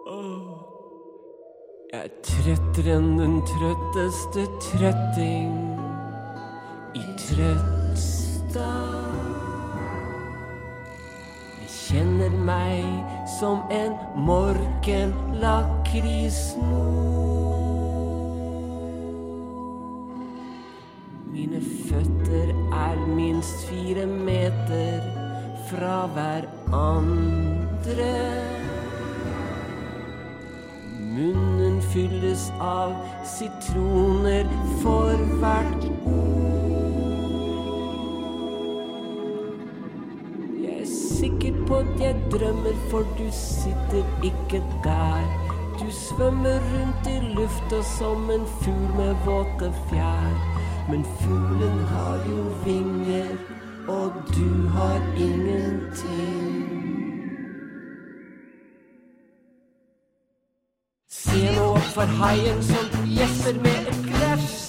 Jeg er trøttere enn den trøtteste trøtting i Trøttstad. Jeg kjenner meg som en morken lakrisnor. Mine føtter er minst 4 meter fra hverandre. Munnen fylles av sitroner for hvert ord. Jeg er sikker på at jeg drømmer, for du sitter ikke der. Du svømmer rundt i lufta som en fugl med våte fjær. Men fuglen har jo vinger, og du har ingenting. Se nå opp for haien som gjesper med et glefs.